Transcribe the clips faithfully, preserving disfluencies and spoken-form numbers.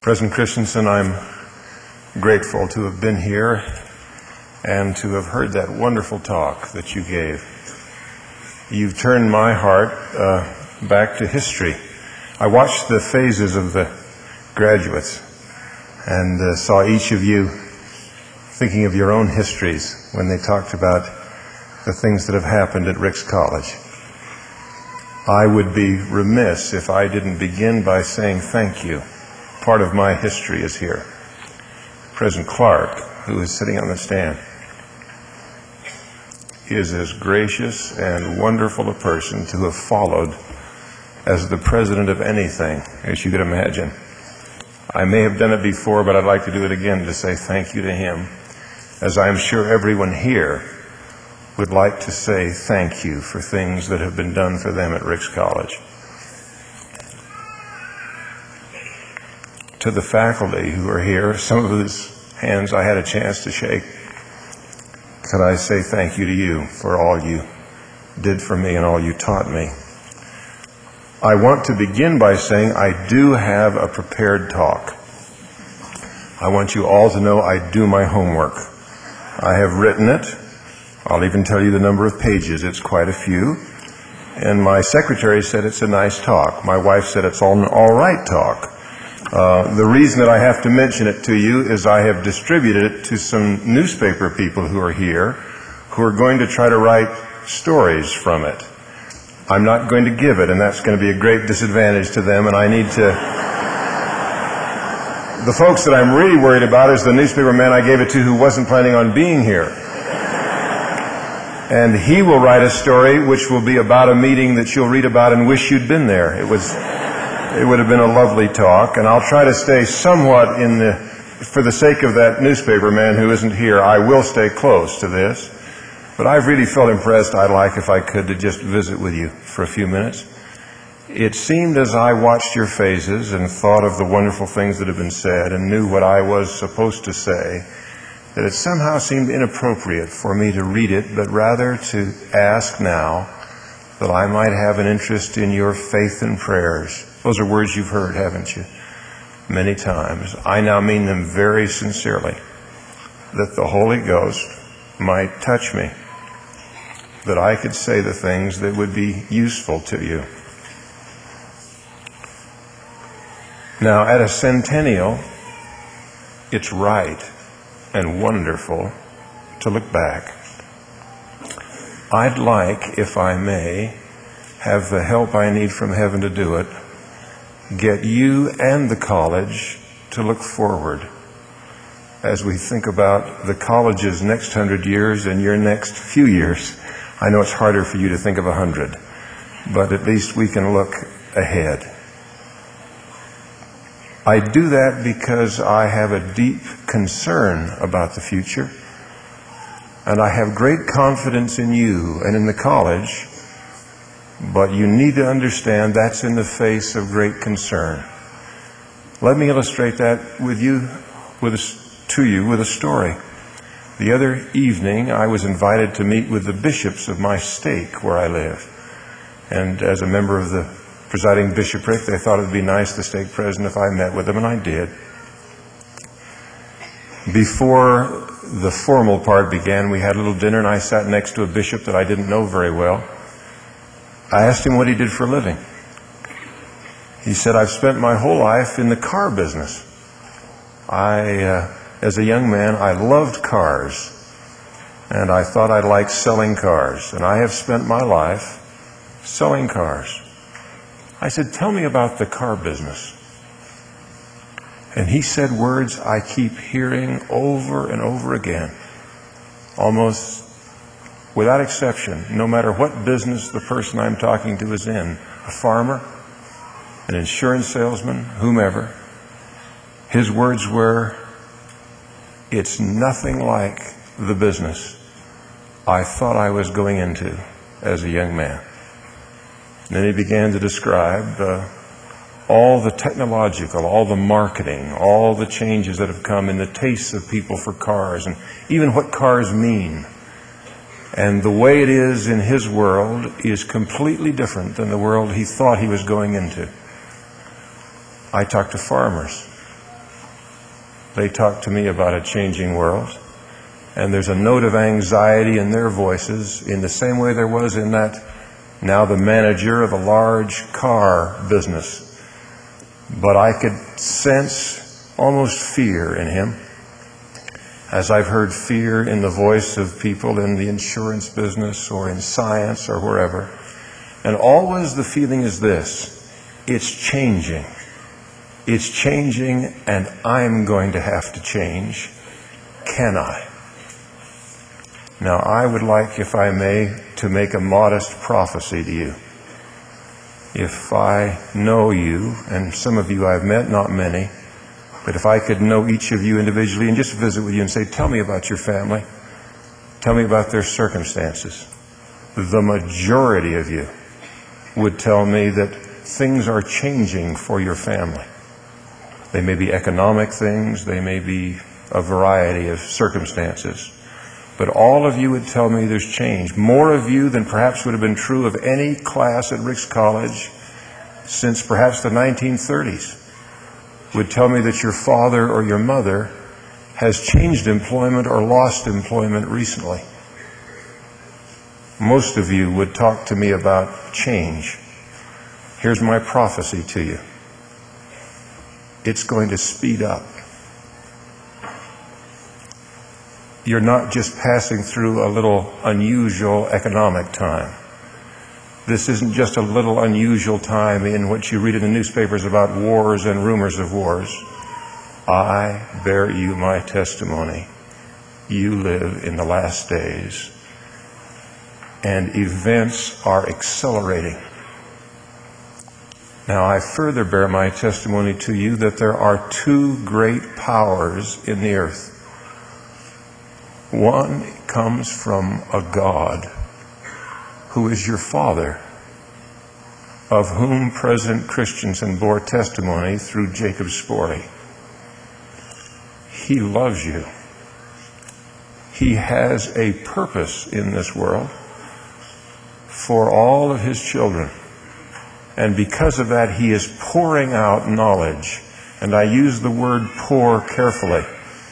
President Christensen, I'm grateful to have been here and to have heard that wonderful talk that you gave. You've turned my heart uh, back to history. I watched the phases of the graduates and uh, saw each of you thinking of your own histories when they talked about the things that have happened at Ricks College. I would be remiss if I didn't begin by saying thank you. Part of my history is here. President Clark, who is sitting on the stand, is as gracious and wonderful a person to have followed as the president of anything, as you could imagine. I may have done it before, but I'd like to do it again to say thank you to him, as I'm sure everyone here would like to say thank you for things that have been done for them at Ricks College. To the faculty who are here, some of whose hands I had a chance to shake, could I say thank you to you for all you did for me and all you taught me. I want to begin by saying I do have a prepared talk. I want you all to know I do my homework. I have written it. I'll even tell you the number of pages. It's quite a few. And my secretary said it's a nice talk. My wife said it's all an all right talk. Uh, the reason that I have to mention it to you is I have distributed it to some newspaper people who are here who are going to try to write stories from it. I'm not going to give it, and that's going to be a great disadvantage to them, and I need to... The folks that I'm really worried about is the newspaper man I gave it to who wasn't planning on being here. And he will write a story which will be about a meeting that you'll read about and wish you'd been there. It was... It would have been a lovely talk, and I'll try to stay somewhat in the, for the sake of that newspaper man who isn't here, I will stay close to this. But I've really felt impressed. I'd like, if I could, to just visit with you for a few minutes. It seemed as I watched your faces and thought of the wonderful things that have been said and knew what I was supposed to say, that it somehow seemed inappropriate for me to read it, but rather to ask now that I might have an interest in your faith and prayers. Those are words you've heard, haven't you? Many times. I now mean them very sincerely, that the Holy Ghost might touch me, that I could say the things that would be useful to you. Now, at a centennial, it's right and wonderful to look back. I'd like, if I may, have the help I need from heaven to do it, get you and the college to look forward as we think about the college's next hundred years and your next few years. I know it's harder for you to think of a hundred, but at least we can look ahead. I do that because I have a deep concern about the future, and I have great confidence in you and in the college. But you need to understand that's in the face of great concern. Let me illustrate that with you, with a, to you with a story. The other evening, I was invited to meet with the bishops of my stake where I live. And as a member of the presiding bishopric, they thought it would be nice, the stake president, if I met with them, and I did. Before the formal part began, we had a little dinner, and I sat next to a bishop that I didn't know very well. I asked him what he did for a living. He said, I've spent my whole life in the car business. I, uh, as a young man, I loved cars, and I thought I liked selling cars, and I have spent my life selling cars. I said, tell me about the car business. And he said words I keep hearing over and over again, almost without exception, no matter what business the person I'm talking to is in, a farmer, an insurance salesman, whomever, his words were, it's nothing like the business I thought I was going into as a young man. And then he began to describe uh, all the technological, all the marketing, all the changes that have come in the tastes of people for cars, and even what cars mean. And the way it is in his world is completely different than the world he thought he was going into. I talked to farmers. They talk to me about a changing world. And there's a note of anxiety in their voices in the same way there was in that, now the manager of a large car business. But I could sense almost fear in him, as I've heard fear in the voice of people in the insurance business or in science or wherever. And always the feeling is this: it's changing. It's changing, and I'm going to have to change. Can I? Now, I would like, if I may, to make a modest prophecy to you. If I know you, and some of you I've met, not many, but if I could know each of you individually and just visit with you and say, tell me about your family, tell me about their circumstances, the majority of you would tell me that things are changing for your family. They may be economic things, they may be a variety of circumstances. But all of you would tell me there's change. More of you than perhaps would have been true of any class at Ricks College since perhaps the nineteen thirties would tell me that your father or your mother has changed employment or lost employment recently. Most of you would talk to me about change. Here's my prophecy to you. It's going to speed up. You're not just passing through a little unusual economic time. This isn't just a little unusual time in what you read in the newspapers about wars and rumors of wars. I bear you my testimony. You live in the last days, and events are accelerating. Now, I further bear my testimony to you that there are two great powers in the earth. One comes from a God who is your Father, of whom President Christensen bore testimony through Jacob Sporley. He loves you. He has a purpose in this world for all of his children. And because of that, he is pouring out knowledge. And I use the word pour carefully.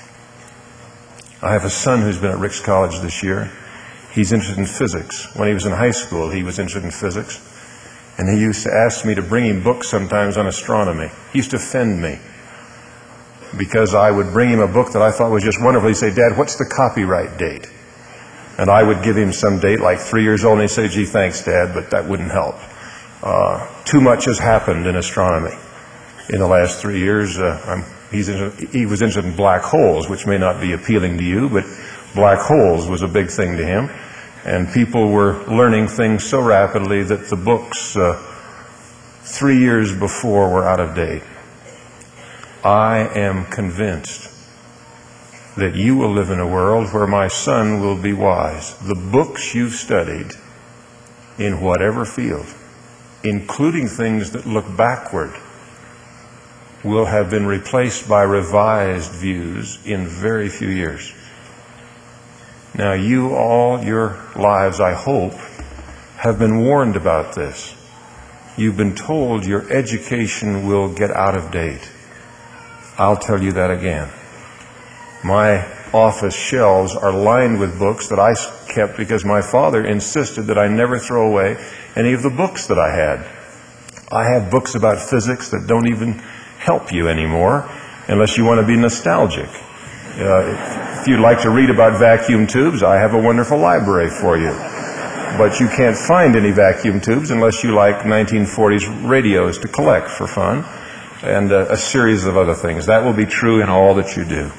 I have a son who's been at Ricks College this year. He's interested in physics. When he was in high school, he was interested in physics. And he used to ask me to bring him books sometimes on astronomy. He used to offend me because I would bring him a book that I thought was just wonderful. He'd say, Dad, what's the copyright date? And I would give him some date, like three years old, and he'd say, gee, thanks, Dad, but that wouldn't help. Uh, too much has happened in astronomy in the last three years. Uh, I'm He's interested, he was interested in black holes, which may not be appealing to you, but black holes was a big thing to him. And people were learning things so rapidly that the books uh, three years before were out of date. I am convinced that you will live in a world where my son will be wise. The books you've studied in whatever field, including things that look backward, will have been replaced by revised views in very few years. Now, you all your lives, I hope, have been warned about this. You've been told your education will get out of date. I'll tell you that again. My office shelves are lined with books that I kept because my father insisted that I never throw away any of the books that I had. I have books about physics that don't even help you anymore unless you want to be nostalgic. Uh, if you'd like to read about vacuum tubes, I have a wonderful library for you. But you can't find any vacuum tubes unless you like nineteen forties radios to collect for fun, and uh, a series of other things. That will be true in all that you do.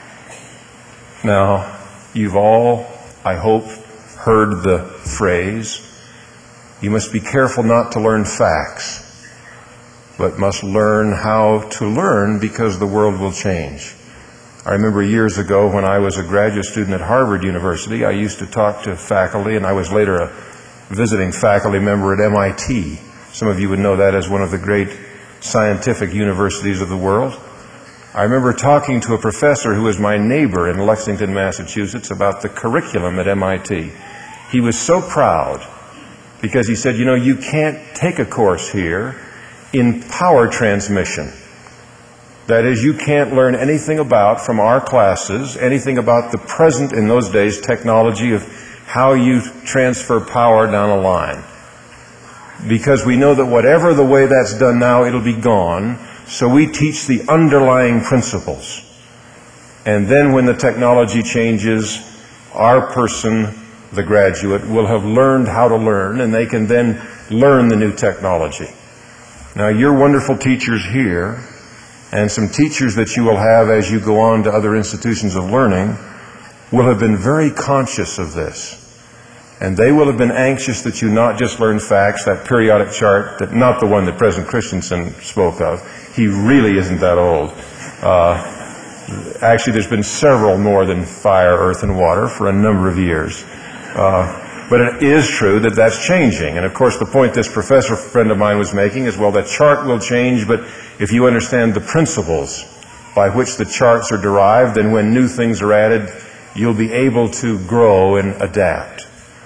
Now, you've all, I hope, heard the phrase, you must be careful not to learn facts, but must learn how to learn because the world will change. I remember years ago when I was a graduate student at Harvard University, I used to talk to faculty, and I was later a visiting faculty member at M I T. Some of you would know that as one of the great scientific universities of the world. I remember talking to a professor who was my neighbor in Lexington, Massachusetts, about the curriculum at M I T. He was so proud because he said, you know, you can't take a course here in power transmission. That is, you can't learn anything about from our classes, anything about the present, in those days, technology of how you transfer power down a line. Because we know that whatever the way that's done now, it'll be gone. So we teach the underlying principles. And then when the technology changes, our person, the graduate, will have learned how to learn, and they can then learn the new technology. Now, your wonderful teachers here, and some teachers that you will have as you go on to other institutions of learning, will have been very conscious of this. And they will have been anxious that you not just learn facts, that periodic chart, that not the one that President Christensen spoke of. He really isn't that old. Uh, actually, there's been several more than fire, earth, and water for a number of years. Uh, but it is true that that's changing. And of course, the point this professor friend of mine was making is, well, the chart will change, but if you understand the principles by which the charts are derived, then when new things are added, you'll be able to grow and adapt.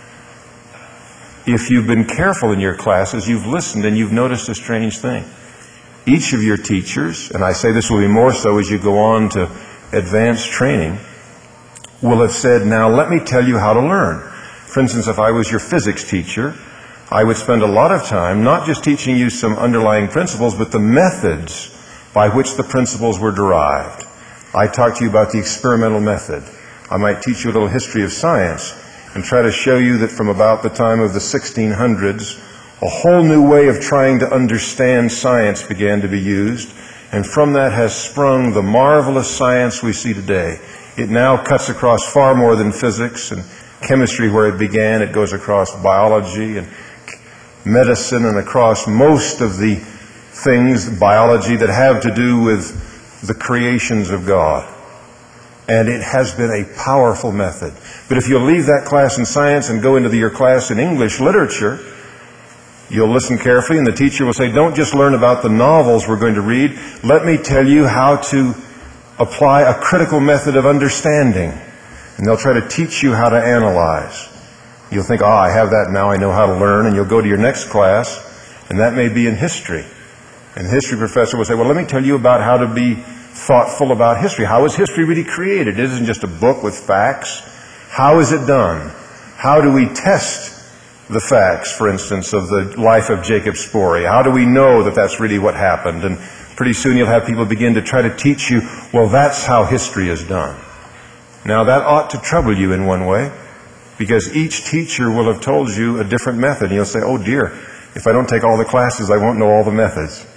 If you've been careful in your classes, you've listened and you've noticed a strange thing. Each of your teachers, and I say this will be more so as you go on to advanced training, will have said, now let me tell you how to learn. For instance, if I was your physics teacher, I would spend a lot of time not just teaching you some underlying principles, but the methods by which the principles were derived. I talk to you about the experimental method. I might teach you a little history of science and try to show you that from about the time of the sixteen hundreds, a whole new way of trying to understand science began to be used, and from that has sprung the marvelous science we see today. It now cuts across far more than physics and chemistry where it began. It goes across biology and medicine and across most of the things, biology, that have to do with the creations of God. And it has been a powerful method. But if you'll leave that class in science and go into your class in English literature, you'll listen carefully and the teacher will say, don't just learn about the novels we're going to read. Let me tell you how to apply a critical method of understanding. And they'll try to teach you how to analyze. You'll think, oh, I have that now, I know how to learn. And you'll go to your next class, and that may be in history. And the history professor will say, well, let me tell you about how to be thoughtful about history. How is history really created? It isn't just a book with facts. How is it done? How do we test the facts, for instance, of the life of Jacob Sporey? How do we know that that's really what happened? And pretty soon you'll have people begin to try to teach you, well, that's how history is done. Now, that ought to trouble you in one way, because each teacher will have told you a different method. And you'll say, oh dear, if I don't take all the classes, I won't know all the methods.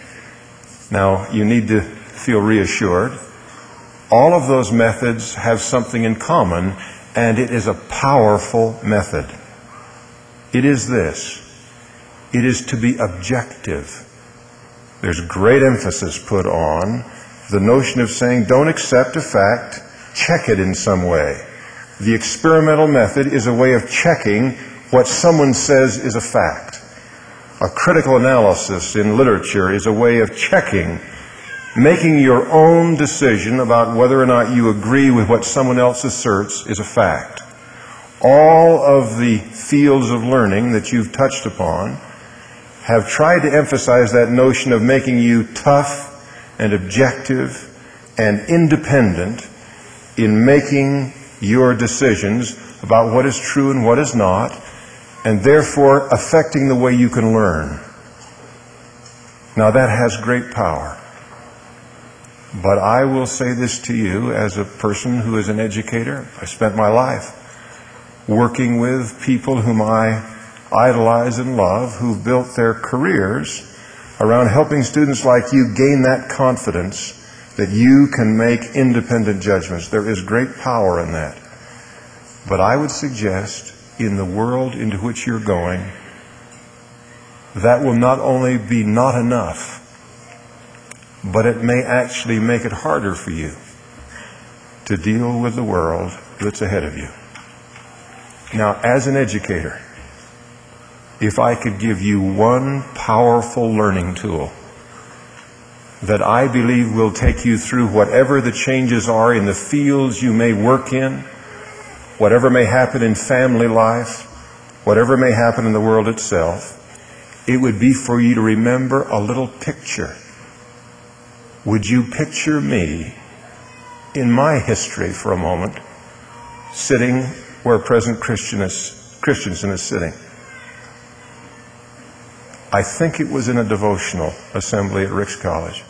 Now, you need to feel reassured. All of those methods have something in common, and it is a powerful method. It is this. It is to be objective. There's great emphasis put on the notion of saying, don't accept a fact, check it in some way. The experimental method is a way of checking what someone says is a fact. A critical analysis in literature is a way of checking, making your own decision about whether or not you agree with what someone else asserts is a fact. All of the fields of learning that you've touched upon have tried to emphasize that notion of making you tough and objective and independent in making your decisions about what is true and what is not, and therefore affecting the way you can learn. Now that has great power. But I will say this to you as a person who is an educator. I spent my life working with people whom I idolize and love, who've built their careers around helping students like you gain that confidence that you can make independent judgments. There is great power in that. But I would suggest in the world into which you're going, that will not only be not enough, but it may actually make it harder for you to deal with the world that's ahead of you. Now, as an educator, if I could give you one powerful learning tool that I believe will take you through whatever the changes are in the fields you may work in, whatever may happen in family life, whatever may happen in the world itself, it would be for you to remember a little picture. Would you picture me in my history for a moment, sitting where President Christensen is sitting? I think it was in a devotional assembly at Ricks College.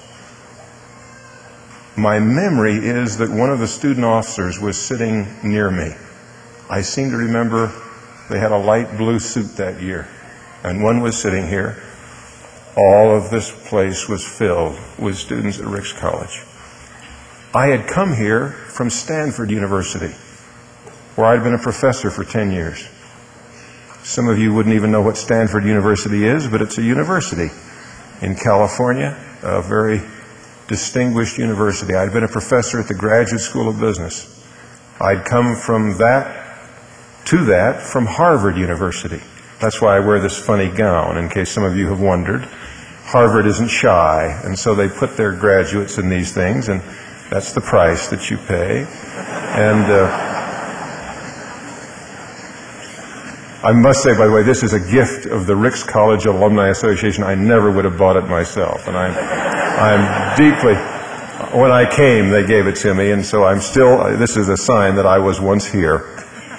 My memory is that one of the student officers was sitting near me. I seem to remember they had a light blue suit that year, and one was sitting here. All of this place was filled with students at Ricks College. I had come here from Stanford University, where I'd been a professor for ten years. Some of you wouldn't even know what Stanford University is, but it's a university in California, a very distinguished university. I'd been a professor at the Graduate School of Business. I'd come from that to that from Harvard University. That's why I wear this funny gown, in case some of you have wondered. Harvard isn't shy, and so they put their graduates in these things, and that's the price that you pay. And uh, I must say, by the way, this is a gift of the Ricks College Alumni Association. I never would have bought it myself, and I'm, I'm deeply, when I came, they gave it to me, and so I'm still, this is a sign that I was once here.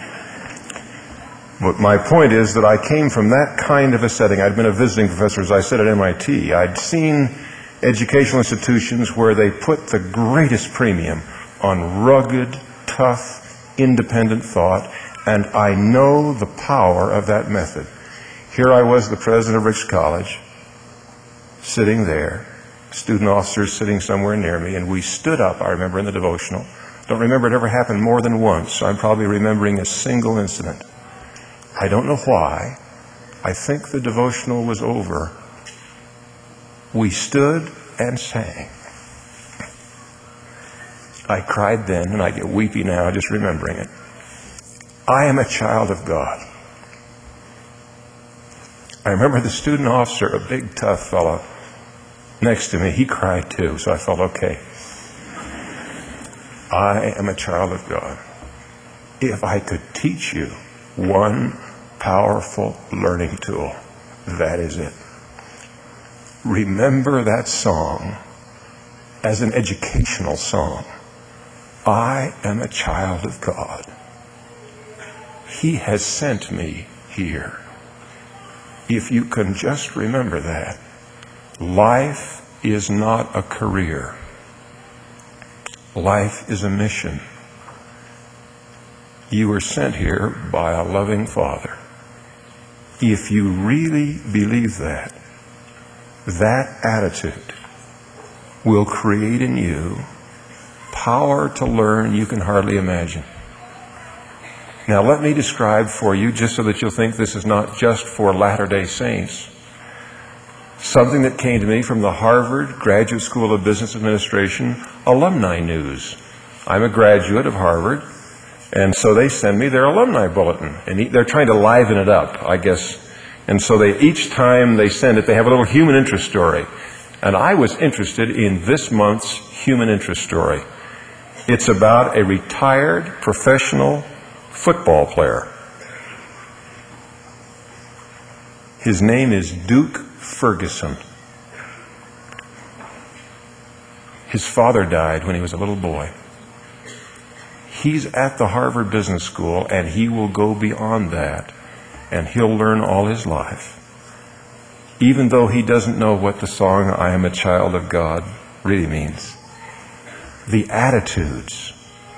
But my point is that I came from that kind of a setting. I'd been a visiting professor, as I said, at M I T. I'd seen educational institutions where they put the greatest premium on rugged, tough, independent thought, and I know the power of that method. Here I was, the president of Ricks College, sitting there, student officers sitting somewhere near me, and we stood up, I remember, in the devotional. Don't remember it ever happened more than once, so I'm probably remembering a single incident. I don't know why. I think the devotional was over. We stood and sang. I cried then, and I get weepy now just remembering it. I am a child of God. I remember the student officer, a big, tough fellow, next to me. He cried too, so I felt okay. I am a child of God. If I could teach you one powerful learning tool, that is it. Remember that song as an educational song. I am a child of God. He has sent me here. If you can just remember that, life is not a career. Life is a mission. You were sent here by a loving Father. If you really believe that, that attitude will create in you power to learn you can hardly imagine. Now let me describe for you, just so that you'll think this is not just for Latter-day Saints, something that came to me from the Harvard Graduate School of Business Administration alumni news. I'm a graduate of Harvard, and so they send me their alumni bulletin, and they're trying to liven it up, I guess. And so they, each time they send it, they have a little human interest story. And I was interested in this month's human interest story. It's about a retired professional football player. His name is Duke Ferguson. His father died when he was a little boy. He's at the Harvard Business School, and he will go beyond that, and he'll learn all his life. Even though he doesn't know what the song, I Am a Child of God, really means. The attitudes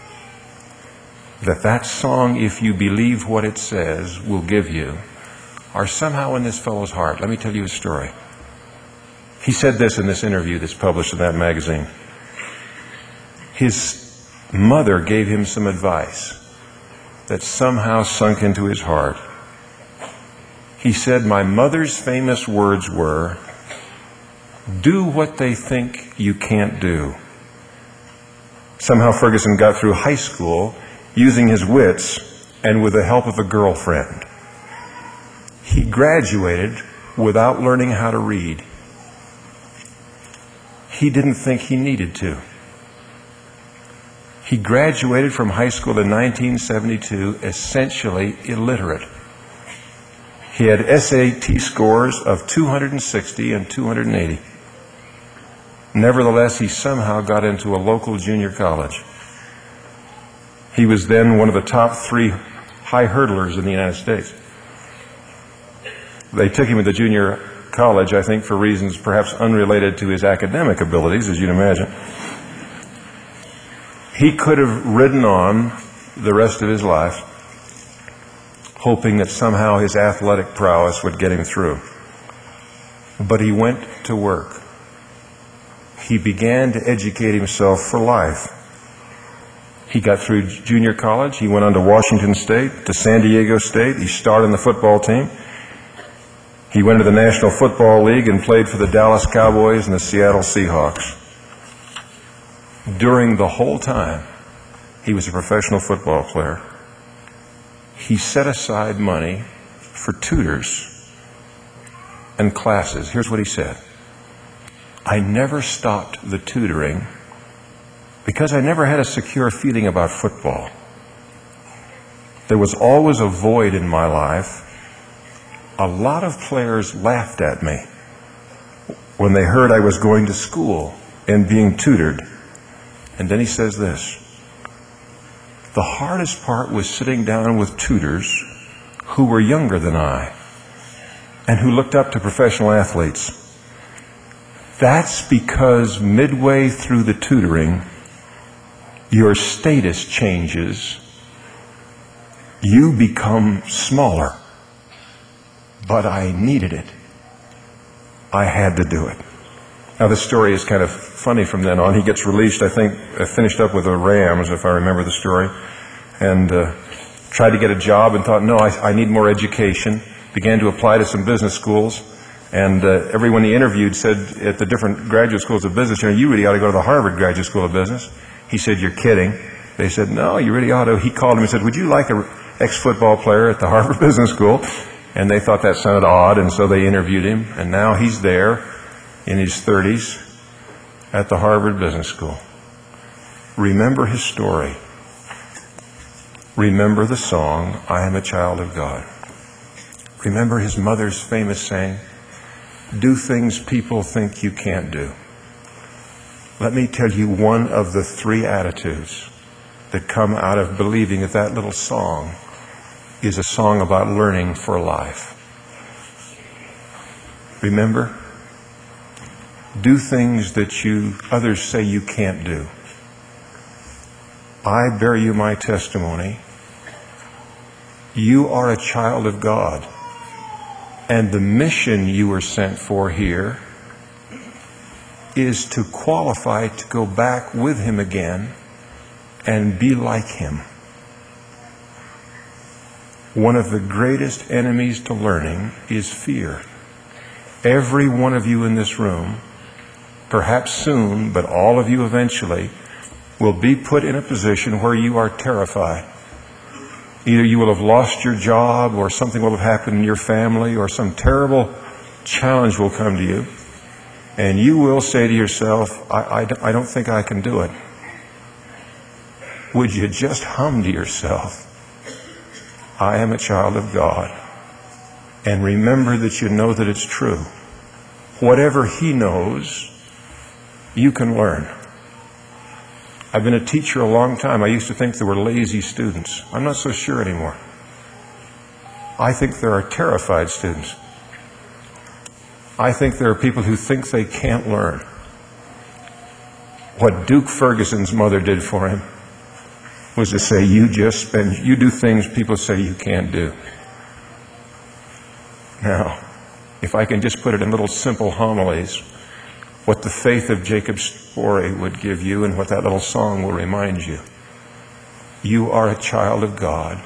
that that song, if you believe what it says, will give you, are somehow in this fellow's heart. Let me tell you a story. He said this in this interview that's published in that magazine. His mother gave him some advice that somehow sunk into his heart. He said, my mother's famous words were, do what they think you can't do. Somehow Ferguson got through high school using his wits and with the help of a girlfriend. He graduated without learning how to read. He didn't think he needed to. He graduated from high school in nineteen seventy-two essentially illiterate. He had S A T scores of two hundred sixty and two hundred eighty. Nevertheless, he somehow got into a local junior college. He was then one of the top three high hurdlers in the United States. They took him to the junior college, I think, for reasons perhaps unrelated to his academic abilities, as you'd imagine. He could have ridden on the rest of his life, hoping that somehow his athletic prowess would get him through. But he went to work. He began to educate himself for life. He got through junior college. He went on to Washington State, to San Diego State. He started on the football team. He went to the National Football League and played for the Dallas Cowboys and the Seattle Seahawks. During the whole time he was a professional football player, he set aside money for tutors and classes. Here's what he said: I never stopped the tutoring because I never had a secure feeling about football. There was always a void in my life. A lot of players laughed at me when they heard I was going to school and being tutored. And then he says this: the hardest part was sitting down with tutors who were younger than I and who looked up to professional athletes. That's because midway through the tutoring, your status changes. You become smaller. But I needed it. I had to do it. Now, this story is kind of funny from then on. He gets released, I think, uh, finished up with the Rams, if I remember the story, and uh, tried to get a job and thought, no, I, I need more education. Began to apply to some business schools, and uh, everyone he interviewed said at the different graduate schools of business, you know, you really ought to go to the Harvard Graduate School of Business. He said, you're kidding. They said, no, you really ought to. He called him and said, would you like an ex-football player at the Harvard Business School? And they thought that sounded odd, and so they interviewed him, and now he's there in his thirties at the Harvard Business School. Remember his story. Remember the song, I Am a Child of God. Remember his mother's famous saying, do things people think you can't do. Let me tell you one of the three attitudes that come out of believing that that little song is a song about learning for life. Remember, do things that you others say you can't do. I bear you my testimony. You are a child of God, and the mission you were sent for here is to qualify to go back with him again and be like him. One of the greatest enemies to learning is fear. Every one of you in this room, perhaps soon, but all of you eventually, will be put in a position where you are terrified. Either you will have lost your job, or something will have happened in your family, or some terrible challenge will come to you, and you will say to yourself, I, I, I don't think I can do it. Would you just hum to yourself, I am a child of God, and remember that you know that it's true. Whatever he knows, you can learn. I've been a teacher a long time. I used to think there were lazy students. I'm not so sure anymore. I think there are terrified students. I think there are people who think they can't learn. What Duke Ferguson's mother did for him was to say, you just spend, you do things people say you can't do. Now, if I can just put it in little simple homilies, what the faith of Jacob Sporey would give you and what that little song will remind you. You are a child of God.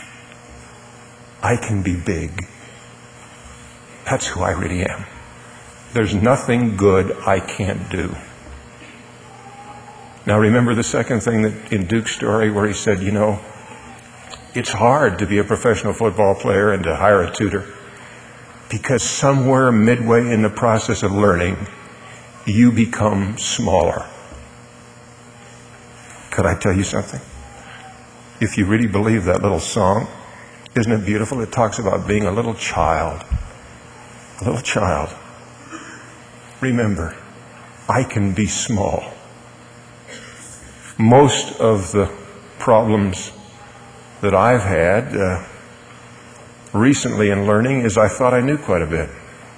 I can be big. That's who I really am. There's nothing good I can't do. Now remember the second thing that in Duke's story where he said, you know, it's hard to be a professional football player and to hire a tutor because somewhere midway in the process of learning, you become smaller. Could I tell you something? If you really believe that little song, isn't it beautiful? It talks about being a little child. A little child. Remember, I can be small. Most of the problems that I've had uh, recently in learning is I thought I knew quite a bit.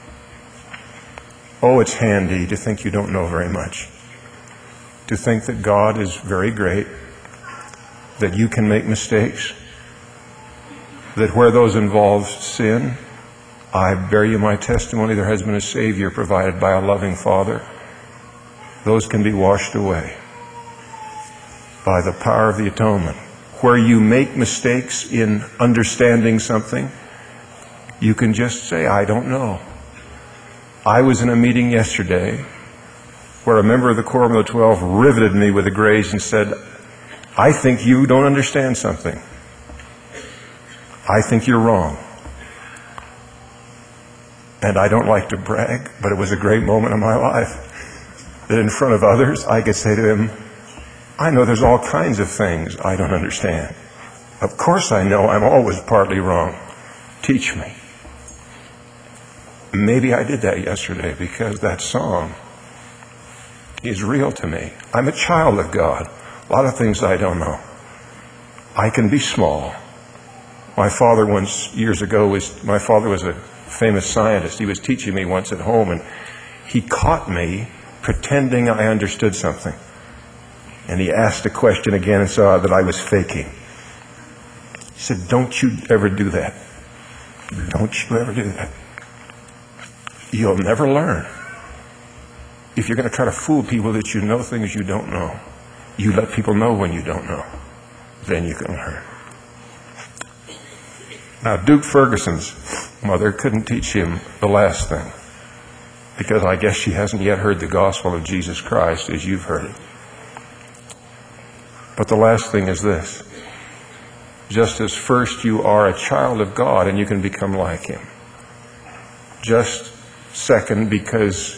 Oh, it's handy to think you don't know very much. To think that God is very great, that you can make mistakes, that where those involve sin, I bear you my testimony, there has been a Savior provided by a loving Father. Those can be washed away by the power of the atonement. Where you make mistakes in understanding something, you can just say, I don't know. I was in a meeting yesterday where a member of the Quorum of the Twelve riveted me with a gaze and said, I think you don't understand something. I think you're wrong. And I don't like to brag, but it was a great moment in my life that in front of others I could say to him, I know there's all kinds of things I don't understand. Of course I know I'm always partly wrong. Teach me. Maybe I did that yesterday because that song is real to me. I'm a child of God. A lot of things I don't know. I can be small. My father once, years ago, was, my father was a famous scientist. He was teaching me once at home, and he caught me pretending I understood something. And he asked a question again and saw that I was faking. He said, don't you ever do that. Don't you ever do that. You'll never learn. If you're going to try to fool people that you know things you don't know, you let people know when you don't know. Then you can learn. Now, Duke Ferguson's mother couldn't teach him the last thing, because I guess she hasn't yet heard the gospel of Jesus Christ as you've heard it. But the last thing is this. Just as first you are a child of God and you can become like Him. Just second, because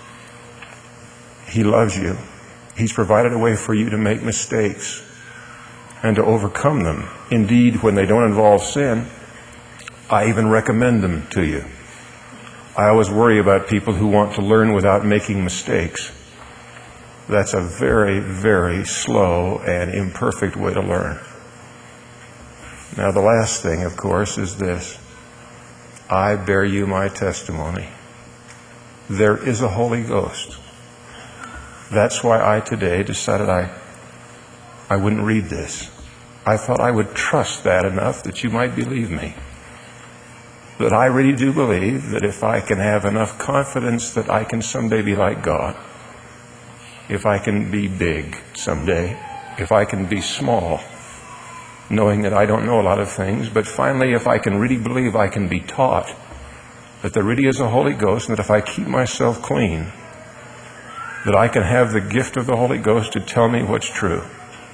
He loves you, He's provided a way for you to make mistakes and to overcome them. Indeed, when they don't involve sin, I even recommend them to you. I always worry about people who want to learn without making mistakes. That's a very, very slow and imperfect way to learn. Now, the last thing, of course, is this. I bear you my testimony. There is a Holy Ghost. That's why I today decided I, I wouldn't read this. I thought I would trust that enough that you might believe me. That I really do believe that if I can have enough confidence that I can someday be like God, if I can be big someday, if I can be small, knowing that I don't know a lot of things, but finally if I can really believe I can be taught that there really is a Holy Ghost, and that if I keep myself clean, that I can have the gift of the Holy Ghost to tell me what's true,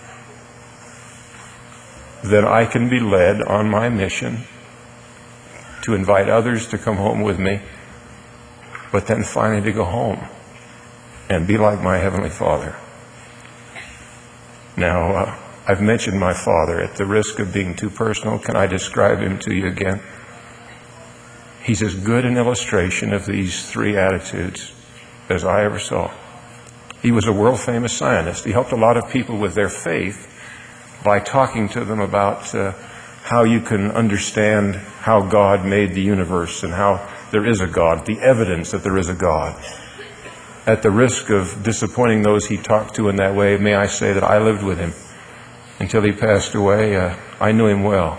then I can be led on my mission to invite others to come home with me, but then finally to go home and be like my Heavenly Father. Now, uh, I've mentioned my father. At the risk of being too personal, can I describe him to you again? He's as good an illustration of these three attitudes as I ever saw. He was a world-famous scientist. He helped a lot of people with their faith by talking to them about uh, how you can understand how God made the universe and how there is a God, the evidence that there is a God. At the risk of disappointing those he talked to in that way, may I say that I lived with him until he passed away. Uh, I knew him well.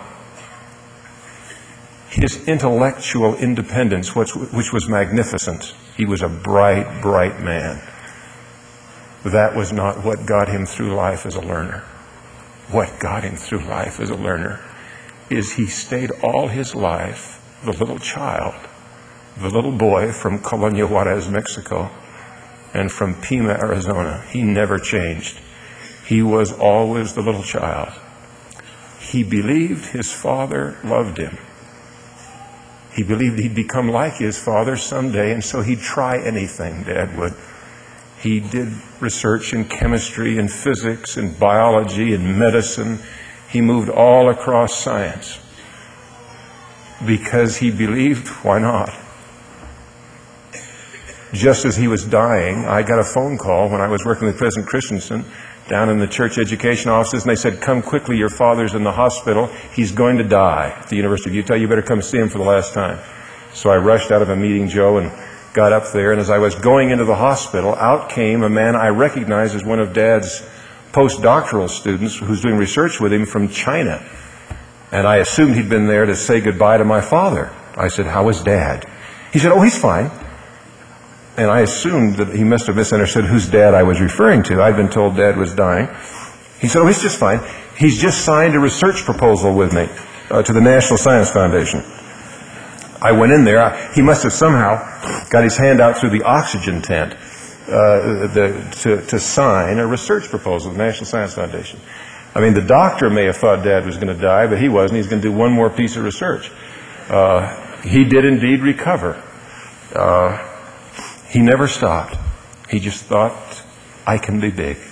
His intellectual independence, which, which was magnificent, he was a bright, bright man. That was not what got him through life as a learner. What got him through life as a learner is he stayed all his life the little child, the little boy from Colonia Juarez, Mexico, and from Pima, Arizona. He never changed. He was always the little child. He believed his father loved him. He believed he'd become like his father someday, and so he'd try anything, Dad would. He did research in chemistry and physics and biology and medicine. He moved all across science because he believed, why not? just as he was dying, I got a phone call when I was working with President Christensen down in the church education offices, and they said, come quickly, your father's in the hospital. He's going to die at the University of Utah. You better come see him for the last time. So I rushed out of a meeting, Joe, and got up there, and as I was going into the hospital, out came a man I recognized as one of Dad's postdoctoral students who's doing research with him from China. And I assumed he'd been there to say goodbye to my father. I said, how is Dad? He said, oh, he's fine. And I assumed that he must have misunderstood whose Dad I was referring to. I'd been told Dad was dying. He said, oh, he's just fine. He's just signed a research proposal with me uh, to the National Science Foundation. I went in there. I, he must have somehow got his hand out through the oxygen tent uh, the, to, to sign a research proposal to the National Science Foundation. I mean, the doctor may have thought Dad was going to die, but he wasn't. He's going to do one more piece of research. Uh, he did indeed recover. Uh, he never stopped. He just thought, I can be big.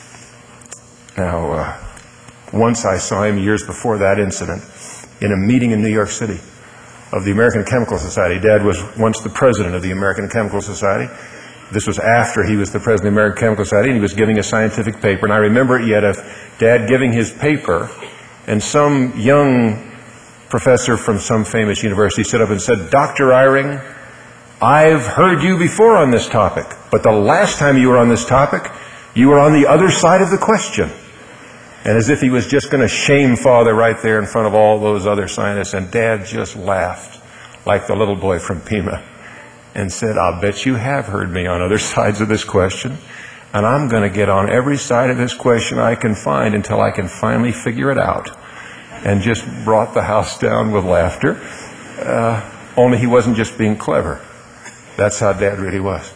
Now, uh, once I saw him years before that incident in a meeting in New York City of the American Chemical Society. Dad was once the president of the American Chemical Society. This was after he was the president of the American Chemical Society, and he was giving a scientific paper. And I remember he had a Dad giving his paper, and some young professor from some famous university stood up and said, Doctor Eyring, I've heard you before on this topic, but the last time you were on this topic, you were on the other side of the question. And as if he was just going to shame Father right there in front of all those other scientists, and Dad just laughed like the little boy from Pima and said, I'll bet you have heard me on other sides of this question, and I'm going to get on every side of this question I can find until I can finally figure it out. And just brought the house down with laughter. Uh, only he wasn't just being clever. That's how Dad really was.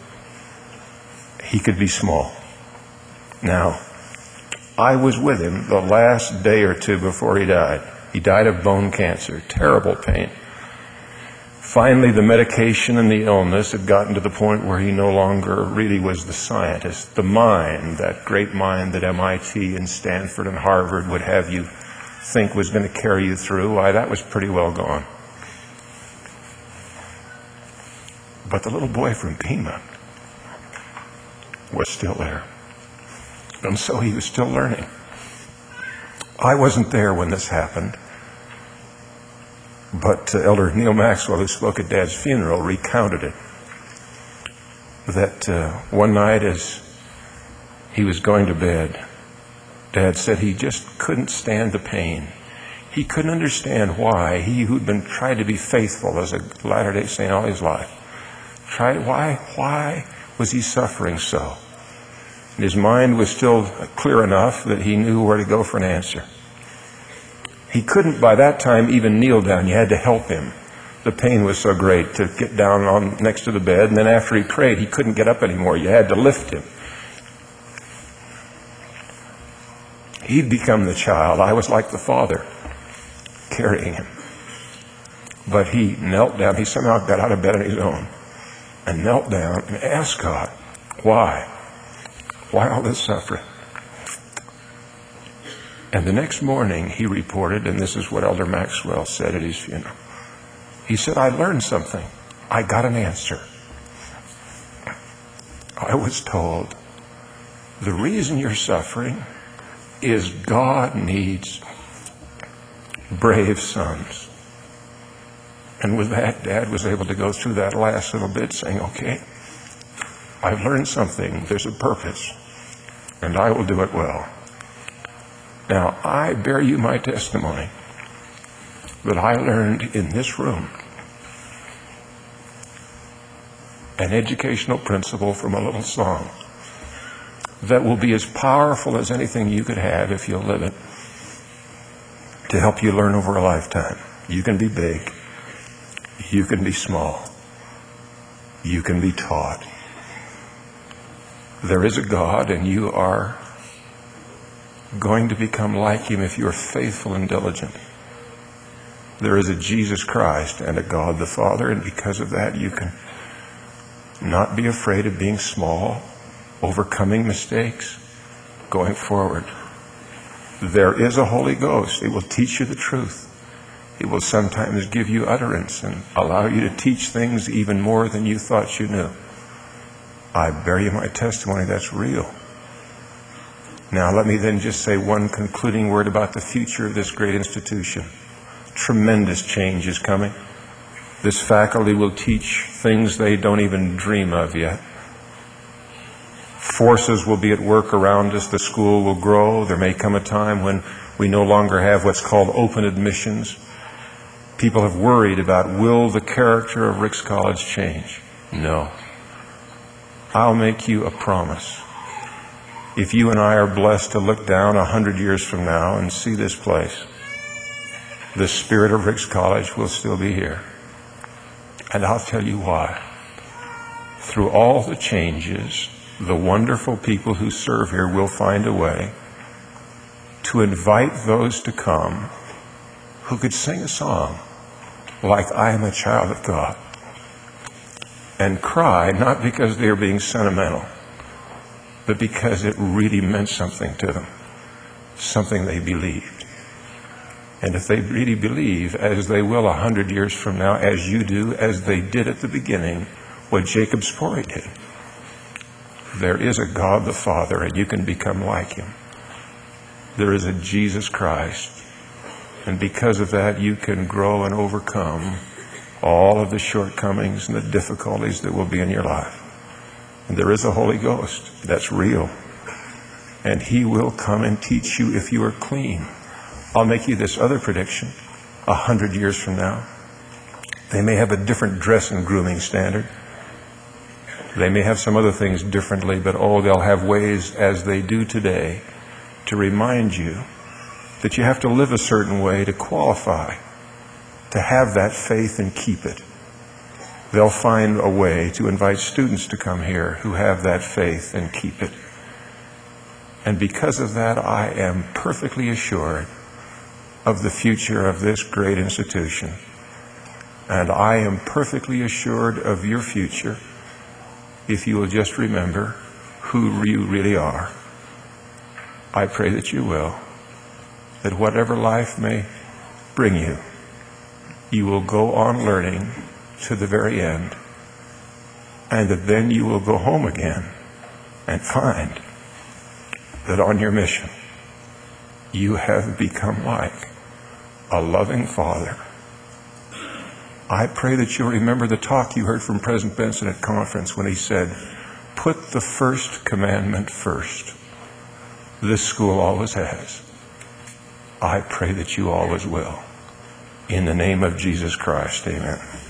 He could be small. Now, I was with him the last day or two before he died. He died of bone cancer, terrible pain. Finally, the medication and the illness had gotten to the point where he no longer really was the scientist, the mind, that great mind that M I T and Stanford and Harvard would have you think was going to carry you through. Why, that was pretty well gone. But the little boy from Pima was still there. And so he was still learning. I wasn't there when this happened, but uh, Elder Neil Maxwell, who spoke at Dad's funeral, recounted it. That uh, one night as he was going to bed, Dad said he just couldn't stand the pain. He couldn't understand why he, who'd been trying to be faithful as a Latter-day Saint all his life, tried, why, why was he suffering so? And his mind was still clear enough that he knew where to go for an answer. He couldn't, by that time, even kneel down. You had to help him. The pain was so great to get down on next to the bed, and then after he prayed, he couldn't get up anymore. You had to lift him. He'd become the child. I was like the father, carrying him. But he knelt down. He somehow got out of bed on his own and knelt down and asked God, why? Why all this suffering? And the next morning he reported, and this is what Elder Maxwell said at his funeral. He said, I learned something. I got an answer. I was told, the reason you're suffering is God needs brave sons. And with that, Dad was able to go through that last little bit saying, okay, I've learned something. There's a purpose, and I will do it well. Now, I bear you my testimony that I learned in this room an educational principle from a little song that will be as powerful as anything you could have if you'll live it, to help you learn over a lifetime. You can be big. You can be small. You can be taught. There is a God, and you are going to become like him if you're faithful and diligent. There is a Jesus Christ and a God the Father, and because of that, you can not be afraid of being small, overcoming mistakes, going forward. There is a Holy Ghost. It will teach you the truth. It will sometimes give you utterance and allow you to teach things even more than you thought you knew. I bear you my testimony that's real. Now let me then just say one concluding word about the future of this great institution. Tremendous change is coming. This faculty will teach things they don't even dream of yet. Forces will be at work around us. The school will grow. There may come a time when we no longer have what's called open admissions. People have worried about, will the character of Ricks College change? No. I'll make you a promise. If you and I are blessed to look down a hundred years from now and see this place, the spirit of Ricks College will still be here. And I'll tell you why. Through all the changes, the wonderful people who serve here will find a way to invite those to come who could sing a song like I Am a Child of God and cry, not because they are being sentimental, but because it really meant something to them, something they believed. And if they really believe, as they will a hundred years from now, as you do, as they did at the beginning, what Jacob Sporey did, there is a God the Father, and you can become like him. There is a Jesus Christ, and because of that, you can grow and overcome all of the shortcomings and the difficulties that will be in your life. And there is a Holy Ghost that's real, and he will come and teach you if you are clean. I'll make you this other prediction. A hundred years from now, they may have a different dress and grooming standard. They may have some other things differently, but oh, they'll have ways, as they do today, to remind you that you have to live a certain way to qualify, to have that faith and keep it. They'll find a way to invite students to come here who have that faith and keep it. And because of that, I am perfectly assured of the future of this great institution. And I am perfectly assured of your future if you will just remember who you really are. I pray that you will, that whatever life may bring you, you will go on learning to the very end, and that then you will go home again and find that on your mission you have become like a loving Father. I pray that you'll remember the talk you heard from President Benson at conference when he said, put the first commandment first. This school always has. I pray that you always will. In the name of Jesus Christ, amen.